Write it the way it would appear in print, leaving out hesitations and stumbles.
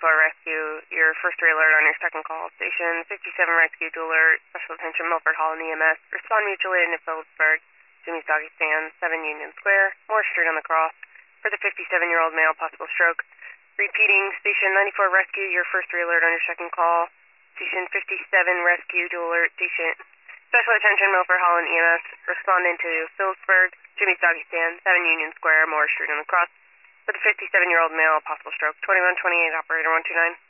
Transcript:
Rescue, your first alert on your second call. Station 57 Rescue to alert. Special attention Milford Hall and EMS. Respond mutually into Phillipsburg. Jimmy's Doggy Stand, 7 Union Square, Moore Street on the Cross. For the 57-year-old male, possible stroke. Repeating, Station 94 Rescue, your first alert on your second call. Station 57 Rescue to alert. Station Special attention Milford Hall and EMS. Respond into Phillipsburg. Jimmy's Doggy Stand, 7 Union Square, Moore Street on the Cross. For the 57-year-old male, possible stroke. 2128, operator 129.